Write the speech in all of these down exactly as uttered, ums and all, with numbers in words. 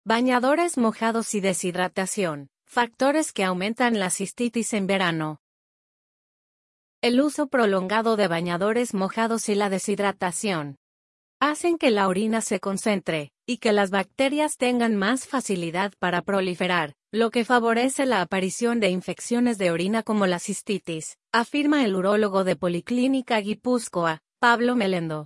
Bañadores mojados y deshidratación, factores que aumentan la cistitis en verano. El uso prolongado de bañadores mojados y la deshidratación hacen que la orina se concentre, y que las bacterias tengan más facilidad para proliferar, lo que favorece la aparición de infecciones de orina como la cistitis, afirma el urólogo de Policlínica Guipúzcoa, Pablo Melendo.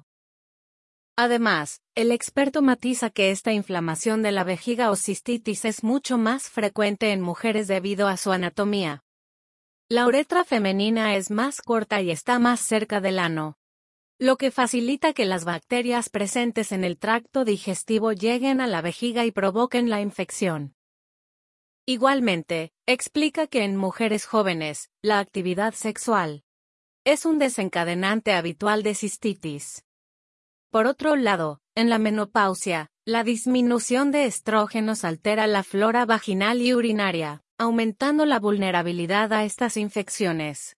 Además, el experto matiza que esta inflamación de la vejiga o cistitis es mucho más frecuente en mujeres debido a su anatomía. La uretra femenina es más corta y está más cerca del ano, lo que facilita que las bacterias presentes en el tracto digestivo lleguen a la vejiga y provoquen la infección. Igualmente, explica que en mujeres jóvenes, la actividad sexual es un desencadenante habitual de cistitis. Por otro lado, en la menopausia, la disminución de estrógenos altera la flora vaginal y urinaria, aumentando la vulnerabilidad a estas infecciones.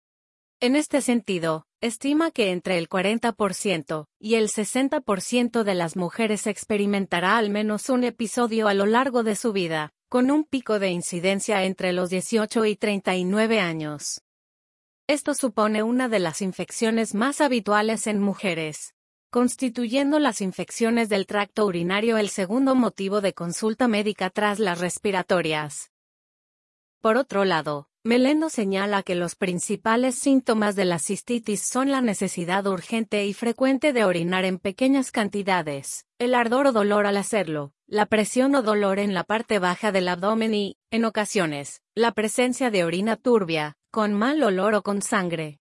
En este sentido, estima que entre el cuarenta por ciento y el sesenta por ciento de las mujeres experimentará al menos un episodio a lo largo de su vida, con un pico de incidencia entre los dieciocho y treinta y nueve años. Esto supone una de las infecciones más habituales en mujeres, constituyendo las infecciones del tracto urinario el segundo motivo de consulta médica tras las respiratorias. Por otro lado, Melendo señala que los principales síntomas de la cistitis son la necesidad urgente y frecuente de orinar en pequeñas cantidades, el ardor o dolor al hacerlo, la presión o dolor en la parte baja del abdomen y, en ocasiones, la presencia de orina turbia, con mal olor o con sangre.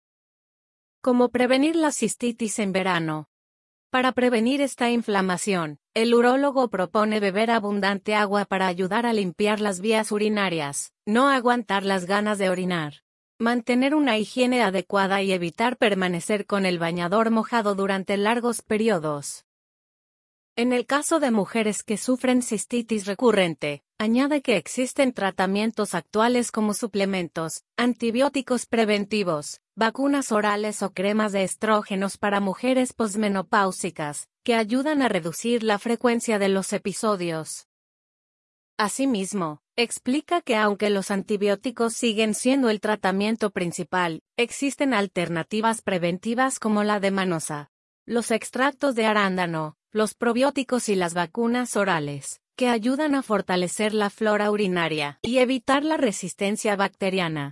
¿Cómo prevenir la cistitis en verano? Para prevenir esta inflamación, el urólogo propone beber abundante agua para ayudar a limpiar las vías urinarias, no aguantar las ganas de orinar, mantener una higiene adecuada y evitar permanecer con el bañador mojado durante largos periodos. En el caso de mujeres que sufren cistitis recurrente, añade que existen tratamientos actuales como suplementos, antibióticos preventivos, vacunas orales o cremas de estrógenos para mujeres posmenopáusicas, que ayudan a reducir la frecuencia de los episodios. Asimismo, explica que aunque los antibióticos siguen siendo el tratamiento principal, existen alternativas preventivas como la de manosa, los extractos de arándano, los probióticos y las vacunas orales, que ayudan a fortalecer la flora urinaria y evitar la resistencia bacteriana.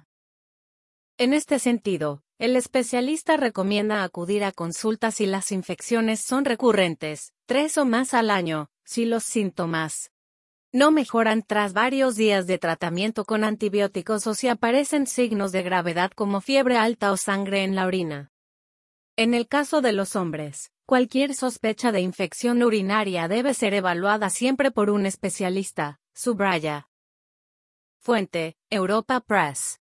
En este sentido, el especialista recomienda acudir a consultas si las infecciones son recurrentes, tres o más al año, si los síntomas no mejoran tras varios días de tratamiento con antibióticos o si aparecen signos de gravedad como fiebre alta o sangre en la orina. En el caso de los hombres, cualquier sospecha de infección urinaria debe ser evaluada siempre por un especialista, subraya. Fuente, Europa Press.